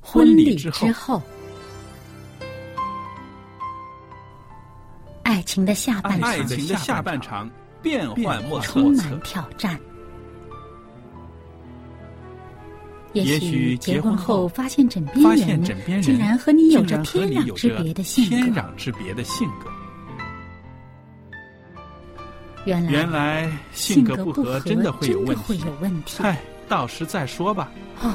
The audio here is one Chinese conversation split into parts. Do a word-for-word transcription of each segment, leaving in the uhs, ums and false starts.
婚礼之后，爱情的下半场， 爱情的下半场变幻莫测， 充满挑战。也许结婚后发现枕边人竟然和你有着天壤之别的性格， 天壤之别的性格。 原来原来性格不合真的会有问题， 会有问题。 嗨，到时再说吧。 哦，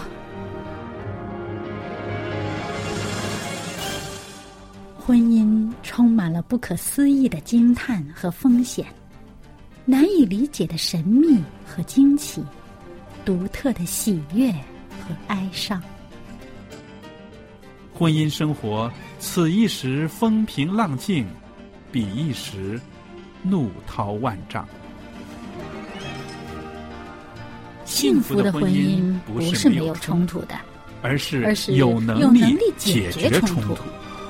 婚姻充满了不可思议的惊叹和风险，难以理解的神秘和惊奇，独特的喜悦和哀伤。 婚姻生活，此一时风平浪静，彼一时怒涛万丈。 幸福的婚姻不是没有冲突的， 而是而是有能有能力力解解决决冲突冲突。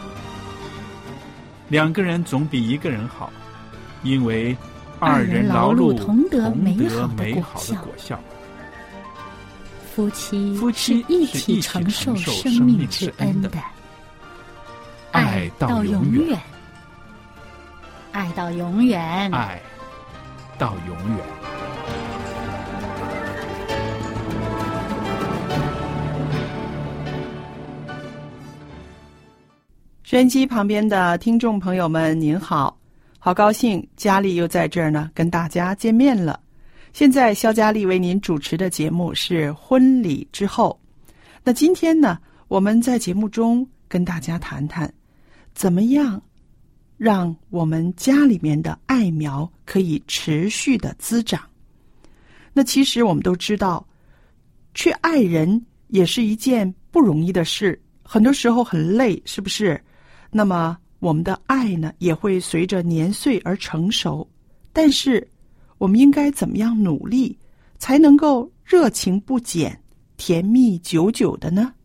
两个人总比一个人好，因为二人人劳碌碌同得同美得好的果美好的效果效。 夫妻夫妻是一是起承一起承受受生命命之之恩的恩的， 爱到永远远，爱到永远。 爱到永远。 收音机旁边的听众朋友们您好，好高兴佳丽又在这儿呢跟大家见面了。现在肖佳丽为您主持的节目是婚礼之后。那今天呢，我们在节目中跟大家谈谈怎么样让我们家里面的爱苗可以持续的滋长。那其实我们都知道，去爱人也是一件不容易的事，很多时候很累，是不是？那么我们的爱呢，也会随着年岁而成熟，但是我们应该怎么样努力，才能够热情不减，甜蜜久久的呢？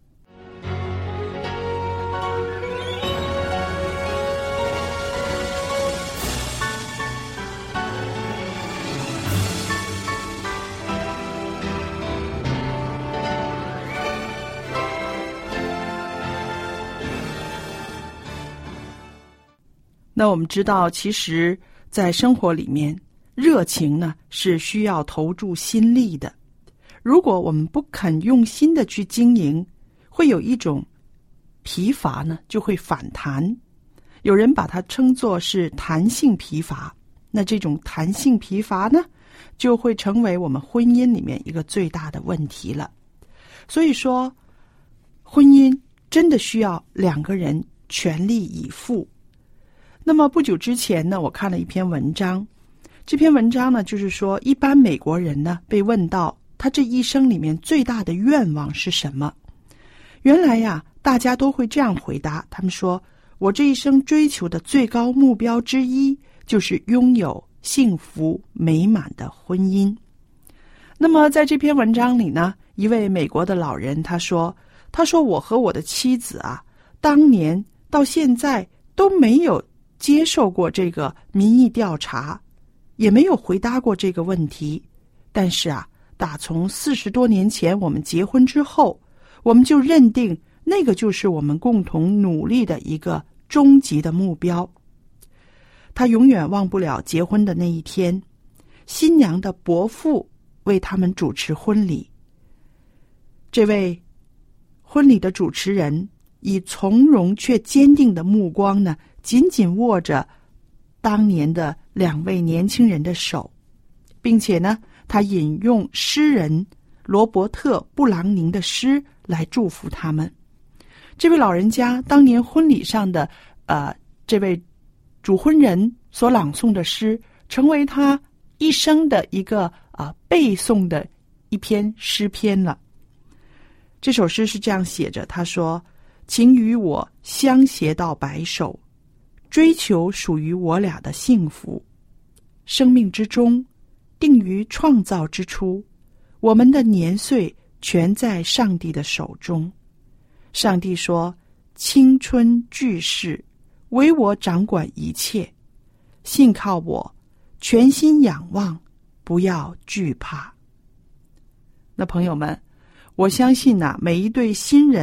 那我们知道，其实在生活里面，热情呢是需要投注心力的。如果我们不肯用心的去经营，会有一种疲乏呢，就会反弹。有人把它称作是弹性疲乏。那这种弹性疲乏呢，就会成为我们婚姻里面一个最大的问题了。所以说，婚姻真的需要两个人全力以赴。那么不久之前呢，我看了一篇文章，这篇文章呢，就是说一般美国人呢被问到他这一生里面最大的愿望是什么？原来呀，大家都会这样回答，他们说，我这一生追求的最高目标之一就是拥有幸福美满的婚姻。那么在这篇文章里呢，一位美国的老人他说，他说我和我的妻子啊，当年到现在都没有接受过这个民意调查，也没有回答过这个问题。但是啊，打从四十多年前我们结婚之后，我们就认定那个就是我们共同努力的一个终极的目标。他永远忘不了结婚的那一天，新娘的伯父为他们主持婚礼。这位婚礼的主持人以从容却坚定的目光呢，紧紧握着当年的两位年轻人的手，并且呢，他引用诗人罗伯特·布朗宁的诗来祝福他们。这位老人家当年婚礼上的呃，这位主婚人所朗诵的诗，成为他一生的一个啊、呃、背诵的一篇诗篇了。这首诗是这样写着，他说，请与我相携到白首，追求属于我俩的幸福。生命之中，定于创造之初，我们的年岁全在上帝的手中。上帝说，青春巨世，唯我掌管一切，信靠我，全心仰望，不要惧怕。那朋友们，我相信啊，每一对新人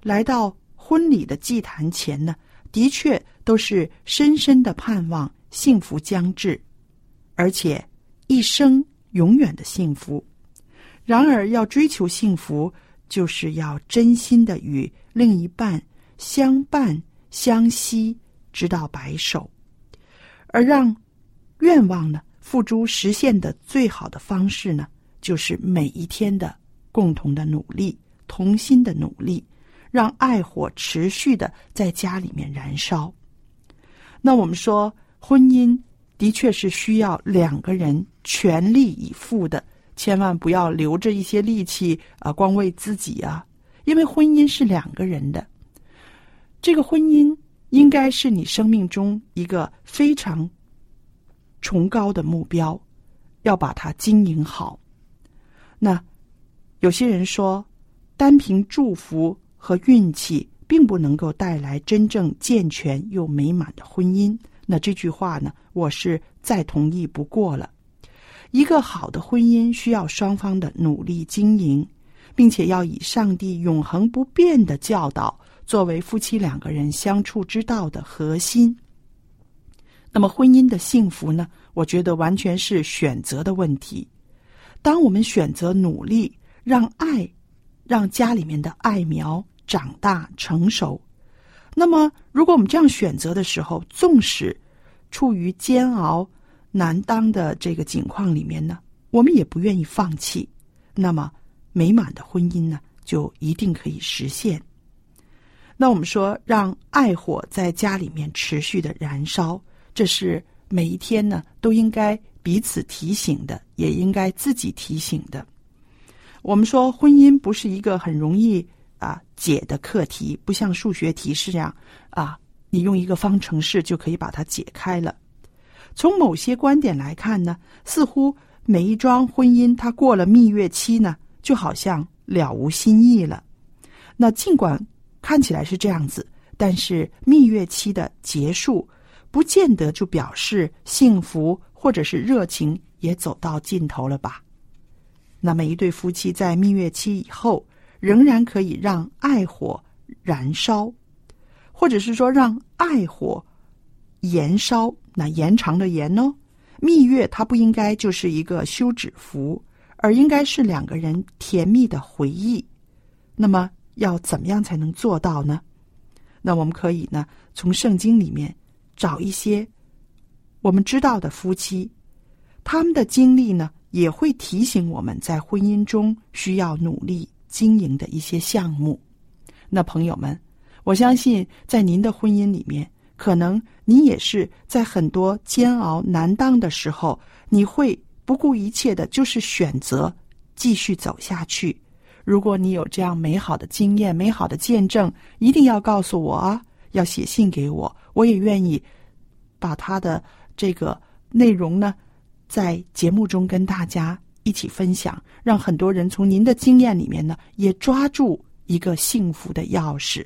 来到婚礼的祭坛前呢，的确都是深深的盼望幸福将至，而且一生永远的幸福。然而要追求幸福，就是要真心的与另一半相伴相惜，直到白首。而让愿望呢付诸实现的最好的方式呢，就是每一天的共同的努力，同心的努力，让爱火持续的在家里面燃烧。那我们说婚姻的确是需要两个人全力以赴的，千万不要留着一些力气啊，光为自己啊，因为婚姻是两个人的。这个婚姻应该是你生命中一个非常崇高的目标，要把它经营好。那有些人说，单凭祝福和运气并不能够带来真正健全又美满的婚姻。那这句话呢，我是再同意不过了。一个好的婚姻需要双方的努力经营，并且要以上帝永恒不变的教导作为夫妻两个人相处之道的核心。那么婚姻的幸福呢，我觉得完全是选择的问题。当我们选择努力，让爱，让家里面的爱苗长大成熟，那么如果我们这样选择的时候，纵使处于煎熬难当的这个境况里面呢，我们也不愿意放弃，那么美满的婚姻呢，就一定可以实现。那我们说，让爱火在家里面持续的燃烧，这是每一天呢都应该彼此提醒的，也应该自己提醒的。我们说婚姻不是一个很容易啊解的课题，不像数学题是这样啊，你用一个方程式就可以把它解开了。从某些观点来看呢，似乎每一桩婚姻它过了蜜月期呢，就好像了无新意了。那尽管看起来是这样子，但是蜜月期的结束不见得就表示幸福或者是热情也走到尽头了吧。那么一对夫妻在蜜月期以后仍然可以让爱火燃烧，或者是说让爱火延烧，那延长的延哦。蜜月它不应该就是一个休止符，而应该是两个人甜蜜的回忆。那么要怎么样才能做到呢？那我们可以呢从圣经里面找一些我们知道的夫妻，他们的经历呢也会提醒我们在婚姻中需要努力经营的一些项目。那朋友们，我相信在您的婚姻里面，可能你也是在很多煎熬难当的时候，你会不顾一切的就是选择继续走下去。如果你有这样美好的经验，美好的见证，一定要告诉我啊，要写信给我，我也愿意把它的这个内容呢在节目中跟大家一起分享，让很多人从您的经验里面呢也抓住一个幸福的钥匙。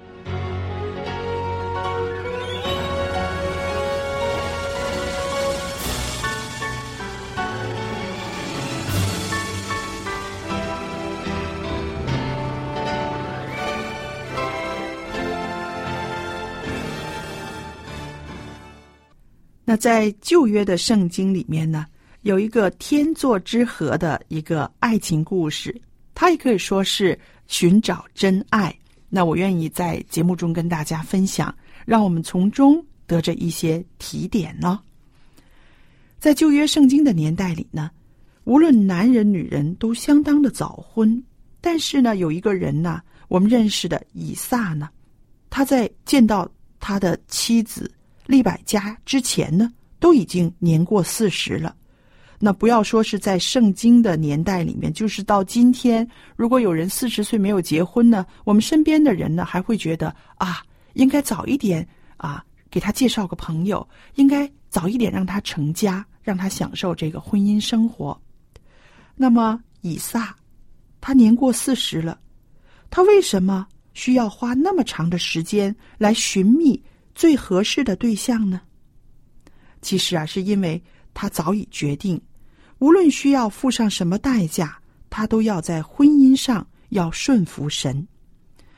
那在旧约的圣经里面呢，有一个天作之合的一个爱情故事，它也可以说是寻找真爱。那我愿意在节目中跟大家分享，让我们从中得着一些提点呢。在旧约圣经的年代里呢，无论男人女人都相当的早婚，但是呢有一个人呢，我们认识的以撒呢，他在见到他的妻子利百加之前呢，都已经年过四十了。那不要说是在圣经的年代里面，就是到今天，如果有人四十岁没有结婚呢，我们身边的人呢还会觉得啊，应该早一点啊，给他介绍个朋友，应该早一点让他成家，让他享受这个婚姻生活。那么以撒，他年过四十了，他为什么需要花那么长的时间来寻觅最合适的对象呢？其实啊，是因为他早已决定，无论需要付上什么代价，他都要在婚姻上要顺服神。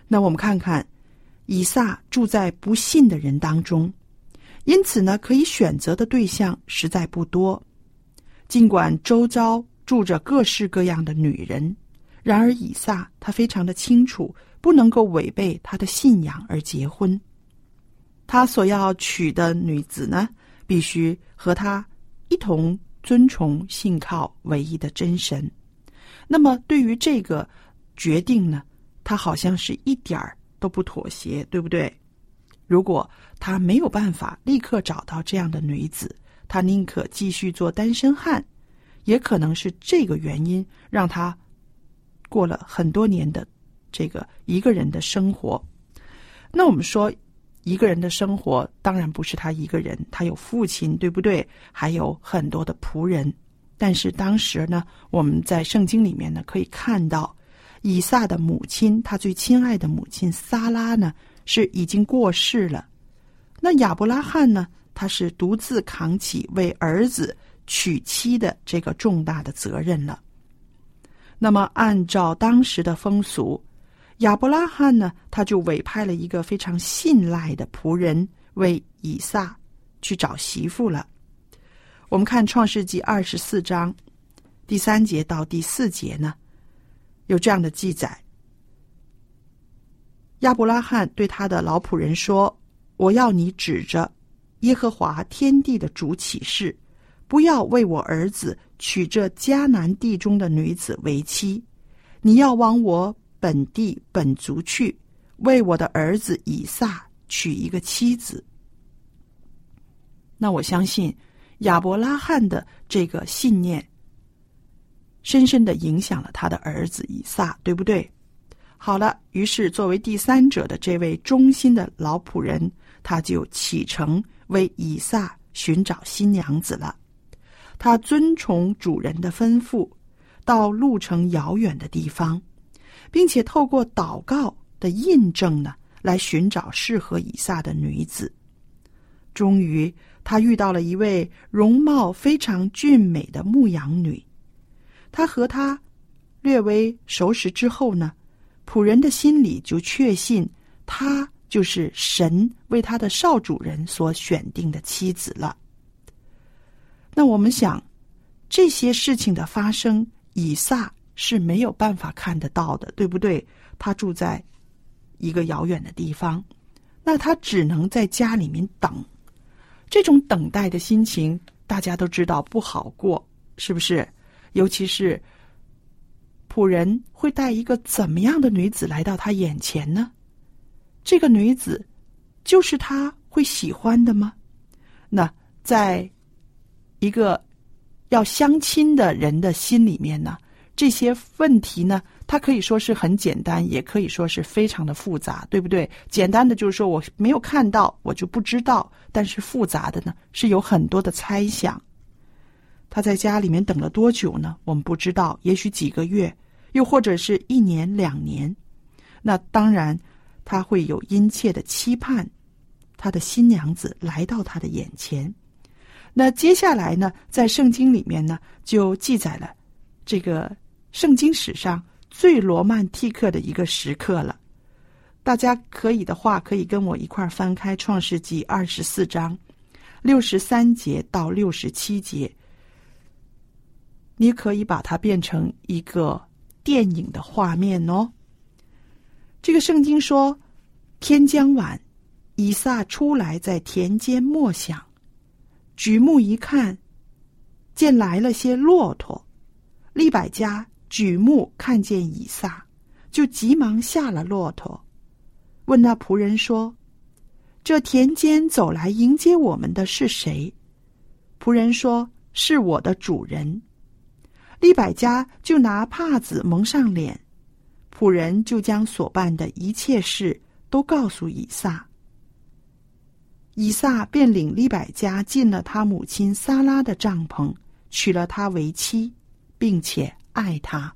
那我们看看，以撒住在不信的人当中，因此呢，可以选择的对象实在不多。尽管周遭住着各式各样的女人，然而以撒他非常的清楚，不能够违背他的信仰而结婚。他所要娶的女子呢，必须和他一同尊崇信靠唯一的真神。那么对于这个决定呢，他好像是一点儿都不妥协，对不对？如果他没有办法立刻找到这样的女子，他宁可继续做单身汉，也可能是这个原因让他过了很多年的这个一个人的生活。那我们说一个人的生活当然不是他一个人，他有父亲，对不对？还有很多的仆人。但是当时呢，我们在圣经里面呢可以看到，以撒的母亲，他最亲爱的母亲撒拉呢是已经过世了。那亚伯拉罕呢，他是独自扛起为儿子娶妻的这个重大的责任了。那么按照当时的风俗，亚伯拉罕呢，他就委派了一个非常信赖的仆人为以撒去找媳妇了。我们看创世纪二十四章第三节到第四节呢，有这样的记载。亚伯拉罕对他的老仆人说，我要你指着耶和华天地的主起誓，不要为我儿子娶这迦南地中的女子为妻，你要往我本地本族去，为我的儿子以撒娶一个妻子。那我相信亚伯拉罕的这个信念深深地影响了他的儿子以撒，对不对？好了，于是作为第三者的这位忠心的老仆人，他就启程为以撒寻找新娘子了。他遵从主人的吩咐，到路程遥远的地方，并且透过祷告的印证呢，来寻找适合以撒的女子。终于他遇到了一位容貌非常俊美的牧羊女。他和她略微熟识之后呢，仆人的心里就确信她就是神为他的少主人所选定的妻子了。那我们想，这些事情的发生，以撒是没有办法看得到的，对不对？他住在一个遥远的地方，那他只能在家里面等。这种等待的心情大家都知道不好过，是不是？尤其是仆人会带一个怎么样的女子来到他眼前呢？这个女子就是他会喜欢的吗？那在一个要相亲的人的心里面呢，这些问题呢，它可以说是很简单，也可以说是非常的复杂，对不对？简单的就是说我没有看到，我就不知道，但是复杂的呢，是有很多的猜想。他在家里面等了多久呢？我们不知道，也许几个月，又或者是一年两年。那当然他会有殷切的期盼，他的新娘子来到他的眼前。那接下来呢，在圣经里面呢，就记载了这个圣经史上最罗曼蒂克的一个时刻了。大家可以的话，可以跟我一块儿翻开创世纪二十四章六十三节到六十七节，你可以把它变成一个电影的画面哦。这个圣经说，天将晚，以撒出来在田间默想，举目一看，见来了些骆驼。利百加举目看见以撒，就急忙下了骆驼，问那仆人说，这田间走来迎接我们的是谁？仆人说，是我的主人。利百加就拿帕子蒙上脸，仆人就将所办的一切事都告诉以撒。以撒便领利百加进了他母亲撒拉的帐篷，娶了她为妻，并且爱她。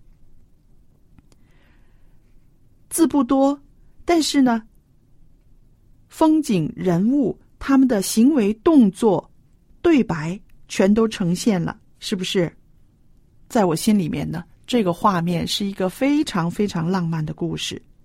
字不多，但是呢，风景、人物、他们的行为、动作、对白全都呈现了，是不是？在我心里面呢，这个画面是一个非常非常浪漫的故事。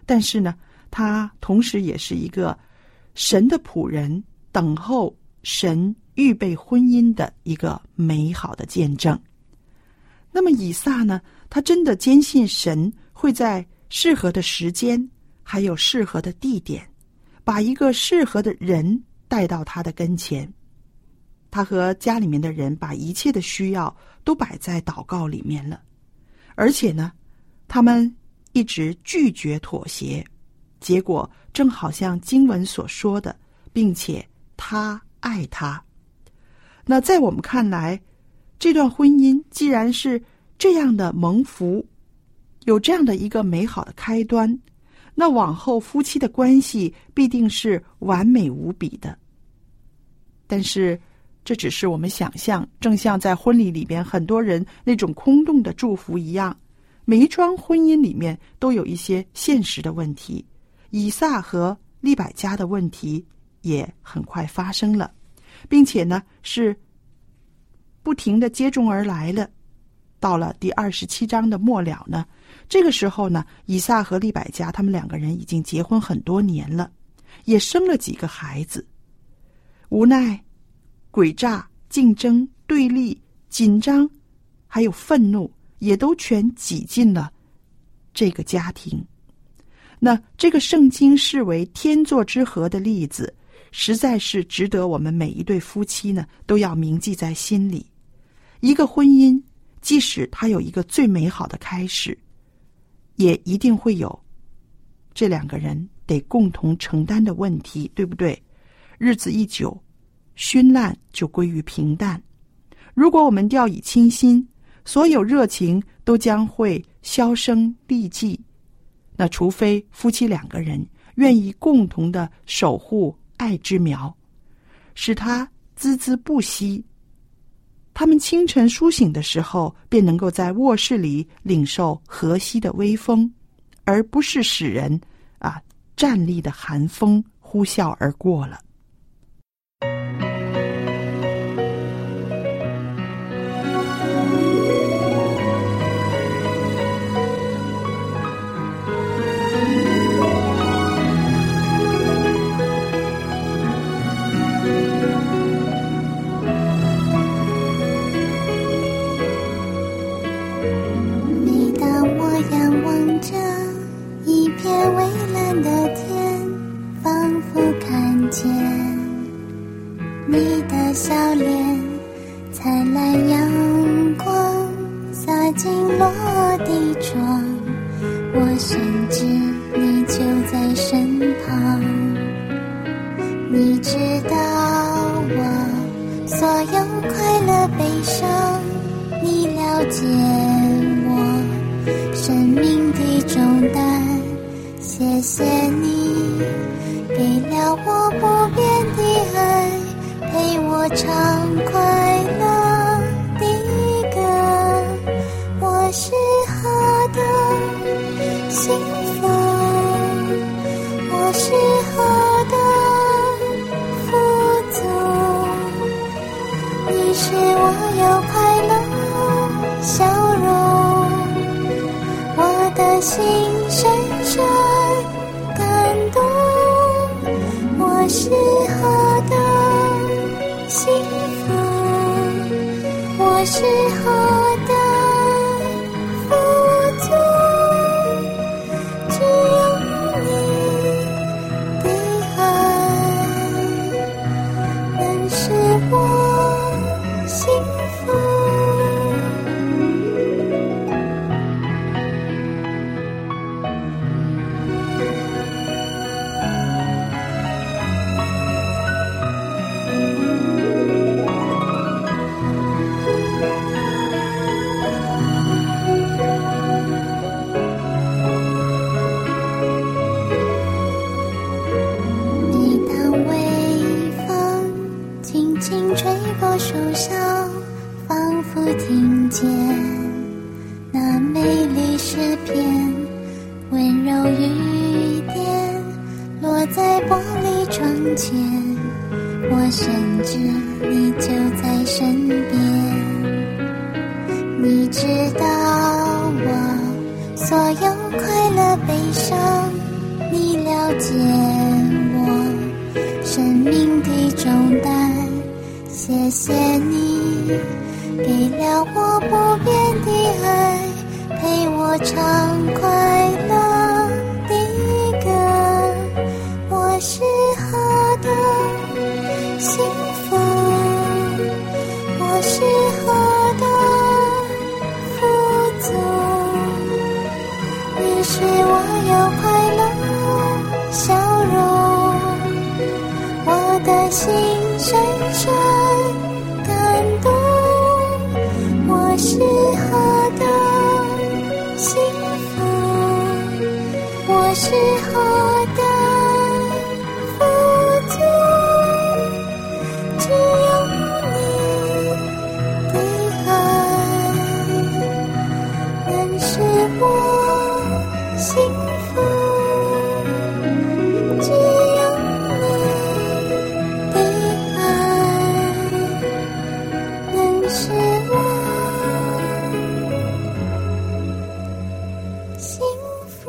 但是呢，他同时也是一个神的仆人，等候神预备婚姻的一个美好的见证。那么以撒呢，他真的坚信神会在适合的时间还有适合的地点，把一个适合的人带到他的跟前。他和家里面的人把一切的需要都摆在祷告里面了，而且呢，他们一直拒绝妥协，结果正好像经文所说的，并且他爱他。那在我们看来，这段婚姻既然是这样的蒙福，有这样的一个美好的开端，那往后夫妻的关系必定是完美无比的。但是这只是我们想象，正像在婚礼里边很多人那种空洞的祝福一样，每一桩婚姻里面都有一些现实的问题。以撒和利百加的问题也很快发生了，并且呢是不停的接踵而来了。到了第二十七章的末了呢，这个时候呢，以撒和利百加他们两个人已经结婚很多年了，也生了几个孩子。无奈诡诈、竞争、对立、紧张还有愤怒也都全挤进了这个家庭。那这个圣经视为天作之合的例子，实在是值得我们每一对夫妻呢都要铭记在心里。一个婚姻即使它有一个最美好的开始，也一定会有这两个人得共同承担的问题，对不对？日子一久，熏烂就归于平淡。如果我们掉以轻心，所有热情都将会销声匿迹。那除非夫妻两个人愿意共同的守护爱之苗，使它孜孜不息。他们清晨苏醒的时候，便能够在卧室里领受和煦的微风，而不是使人啊战栗的寒风呼啸而过了。 你的笑脸，灿烂阳光洒进落地窗，我深知你就在身旁。你知道我所有快乐悲伤，你了解我生命的重担，谢谢你给了我不变的爱，陪我唱快乐的歌。我是何等幸福，我是何等富足，你使我有快乐笑容，我的心深深感动。我是何等幸福，我是何等富足，只有你的爱能使我幸福。树上仿佛听见那美丽诗篇，温柔雨点落在玻璃窗前，我深知你就在身边。你知道我所有快乐悲伤， 你了解我生命的重担，谢谢你给了我不变的爱，陪我唱快乐的歌。我是何等幸福，我是何等富足，你使我有快乐笑容，我的心深深感动。我是何等幸福，我是何等富足，只有你的爱能使我幸福，只有你的爱能使我幸福。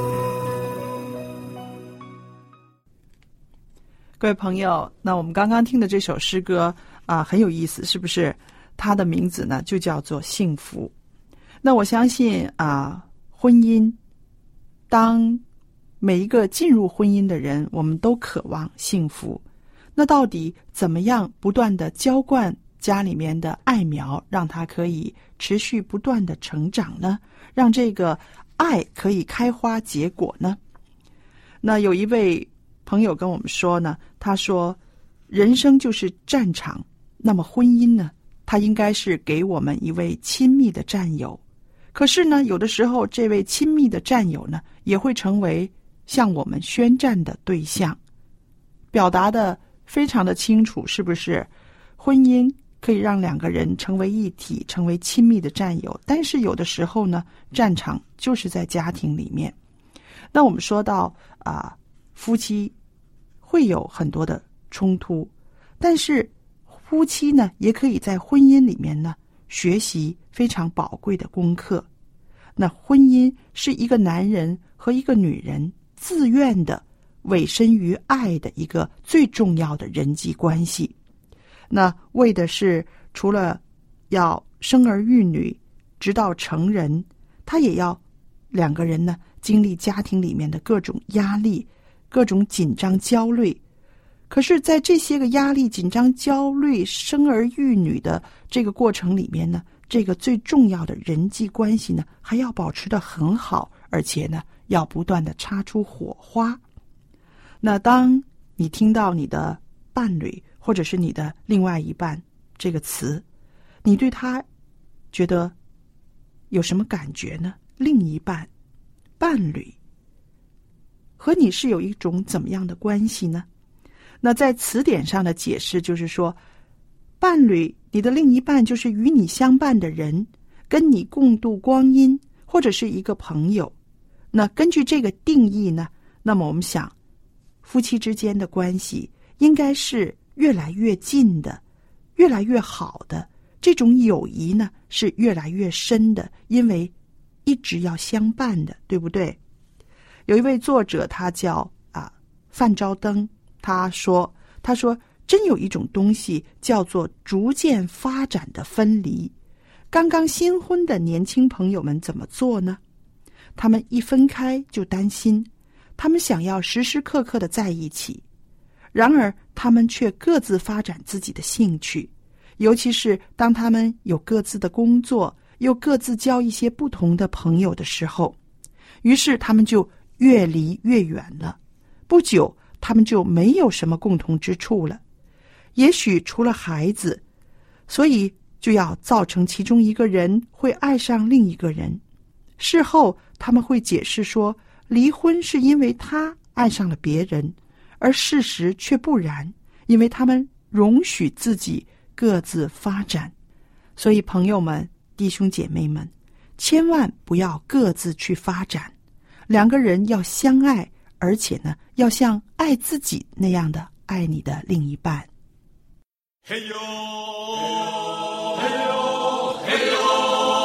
各位朋友，那我们刚刚听的这首诗歌啊、很有意思，是不是？它的名字呢就叫做幸福。那我相信啊、婚姻，当每一个进入婚姻的人，我们都渴望幸福。那到底怎么样不断的浇灌家里面的爱苗，让它可以持续不断的成长呢？让这个爱可以开花结果呢？那有一位朋友跟我们说呢，他说人生就是战场，那么婚姻呢，它应该是给我们一位亲密的战友。可是呢，有的时候这位亲密的战友呢，也会成为向我们宣战的对象。表达的非常的清楚，是不是？婚姻可以让两个人成为一体，成为亲密的战友，但是有的时候呢，战场就是在家庭里面。那我们说到啊、夫妻会有很多的冲突，但是夫妻呢，也可以在婚姻里面呢，学习非常宝贵的功课。那婚姻是一个男人和一个女人自愿的委身于爱的一个最重要的人际关系。那为的是除了要生儿育女直到成人，他也要两个人呢经历家庭里面的各种压力，各种紧张焦虑。可是在这些个压力、紧张、焦虑、生儿育女的这个过程里面呢，这个最重要的人际关系呢，还要保持得很好，而且呢，要不断的擦出火花。那当你听到你的伴侣或者是你的另外一半这个词，你对他觉得有什么感觉呢？另一半、伴侣和你是有一种怎么样的关系呢？那在词典上的解释就是说，伴侣，你的另一半就是与你相伴的人，跟你共度光阴，或者是一个朋友。那根据这个定义呢，那么我们想，夫妻之间的关系应该是越来越近的，越来越好的。这种友谊呢，是越来越深的，因为一直要相伴的，对不对？有一位作者，他叫啊范昭登，他说他说真有一种东西叫做逐渐发展的分离。刚刚新婚的年轻朋友们怎么做呢？他们一分开就担心，他们想要时时刻刻的在一起，然而他们却各自发展自己的兴趣，尤其是当他们有各自的工作，又各自交一些不同的朋友的时候，于是他们就越离越远了。不久他们就没有什么共同之处了，也许除了孩子，所以就要造成其中一个人会爱上另一个人。事后他们会解释说，离婚是因为他爱上了别人，而事实却不然，因为他们容许自己各自发展。所以朋友们、弟兄姐妹们，千万不要各自去发展，两个人要相爱，而且呢，要像爱自己那样的爱你的另一半。 嘿呦，嘿呦，嘿呦，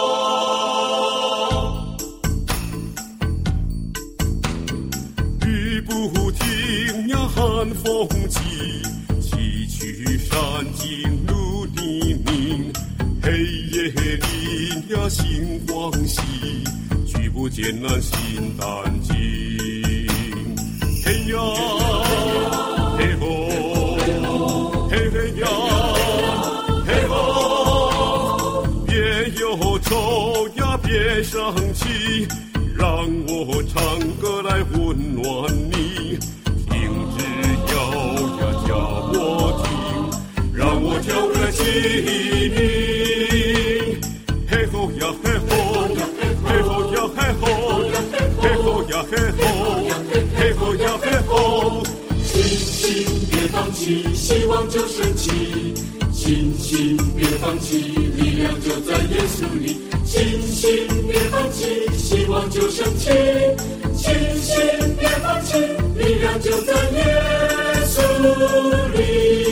雨不停呀喊风起，崎岖山径如泥泞，黑夜里呀心慌喜，举步艰难心胆惊。嘿呀嘿吼，嘿嘿呀嘿吼，别忧愁呀别生气，让我唱歌来温暖你。听只要呀叫我听，让我跳个起名。嘿吼呀嘿吼，嘿吼呀嘿吼，嘿吼呀嘿吼，嘿吼呀嘿吼。信心别放弃，希望就升起。信心别放弃，力量就在耶稣里。信心别放弃，希望就升起。信心别放弃，力量就在耶稣里。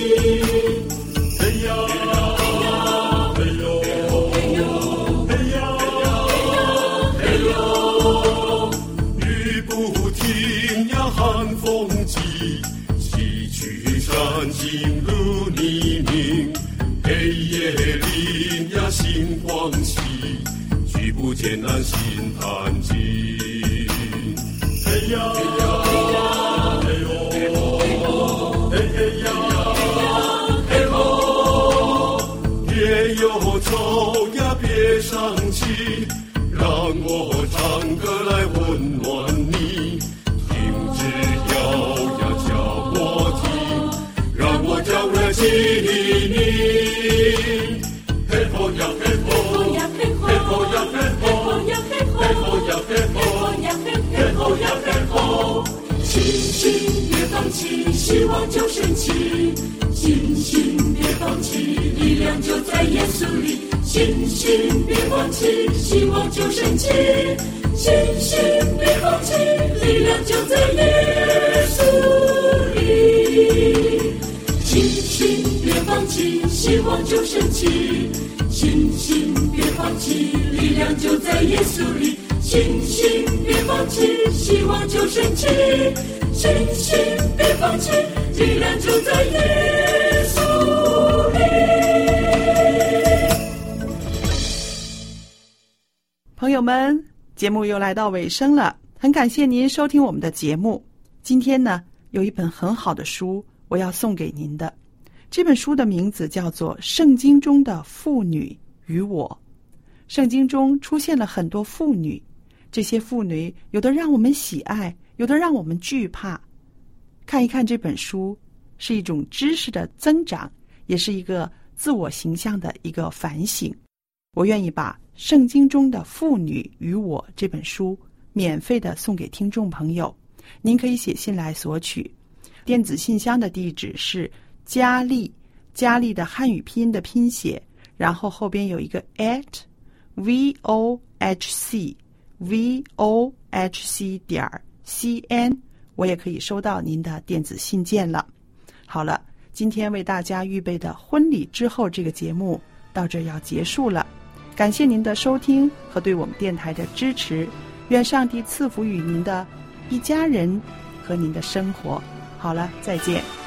嘿呀嘿呦嘿呦嘿呀嘿呦，雨不停呀喊风急，崎岖山径如泥泞，黑夜里呀心慌喜，举步艰难心胆惊。嘿呀嘿呀嘿呦嘿嘿呀嘿吼，别忧愁呀别伤气，让我唱歌来温暖你。听只要呀叫我听，让我叫个起名。嘿吼呀嘿吼呀嘿吼呀嘿吼呀嘿吼嘿吼呀嘿吼呀嘿吼呀嘿吼。信心别放弃，希望就升起。信心别放弃，力量就在耶稣里。信心别放弃，希望就升起。信心别放弃，力量就在耶稣里。信心别放弃，希望就升起。信心别放弃，力量就在耶稣里。信心别放弃，希望就升起。信心别放弃，力量就在耶稣里。 朋友们，节目又来到尾声了，很感谢您收听我们的节目。今天呢，有一本很好的书我要送给您的，这本书的名字叫做《圣经中的妇女与我》。圣经中出现了很多妇女，这些妇女有的让我们喜爱，有的让我们惧怕。看一看这本书，是一种知识的增长，也是一个自我形象的一个反省。我愿意把《圣经中的妇女与我》这本书免费的送给听众朋友，您可以写信来索取。电子信箱的地址是佳丽，佳丽的汉语拼音的拼写，然后后边有一个 at vohc vohc 点 cn， 我也可以收到您的电子信件了。好了，今天为大家预备的婚礼之后这个节目到这要结束了，感谢您的收听和对我们电台的支持，愿上帝赐福于您的一家人和您的生活。好了，再见。